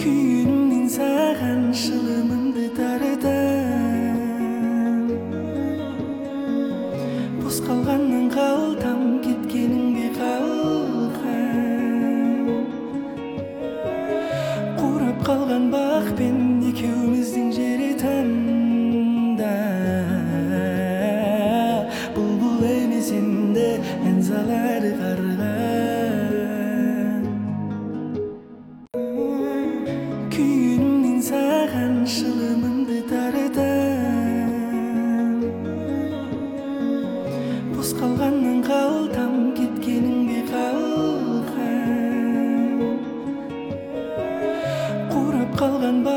Күйінімнен саған шылымымды таратам. Бос қалғаннан қалтам, кеткеніңде қалқам. Қурап қалған бақпен екеуміздің жері таңда. Бұлбұл емес енді ән салады қарға. Күйінімнен саған шылымымды таратам. Бос қалғаннан қалтам, кеткеніңде қалқам. Қурап қалған